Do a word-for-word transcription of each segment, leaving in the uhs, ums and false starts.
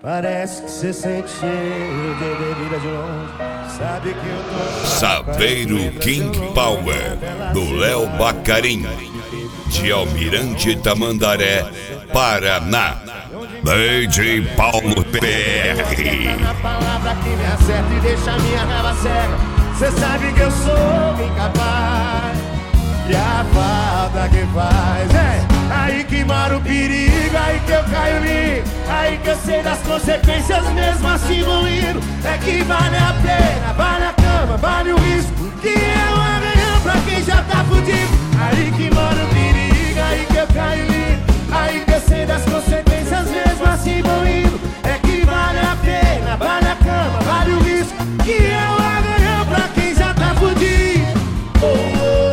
Parece que você sente cheiro de bebida de longe. Sabe que eu tô... Saveiro King Power, do Léo Bacarim, de Almirante Tamandaré, Paraná. D J Paulo P R. Na palavra que me acerta e deixa minha raiva cega. Cê sabe que eu sou incapaz. E a falta que faz é aí que mora o perigo, aí que eu caio ali, aí que eu sei das consequências mesmo assim vou indo. É que vale a pena, vale a cama, vale o risco, que é um amanhã pra quem já tá fudido. Aí que mora o perigo, aí que eu caio ali, aí que eu sei das consequências mesmo assim vou indo. É que vale a pena, vale a cama, vale o risco, que é um amanhã pra quem já tá fudido. Oh, oh.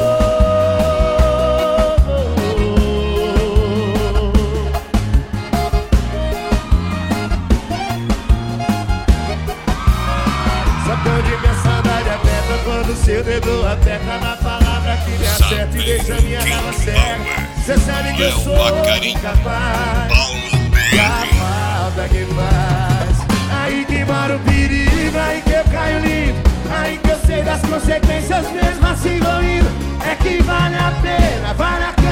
Quando seu dedo aperta na palavra que me acerta e deixa minha raiva cega. Cê sabe que eu sou incapaz. E a falta que faz aí que mora o perigo, aí que eu caio limpo, aí que eu sei das consequências mesmo assim vou indo. É que vale a pena, vale a pena.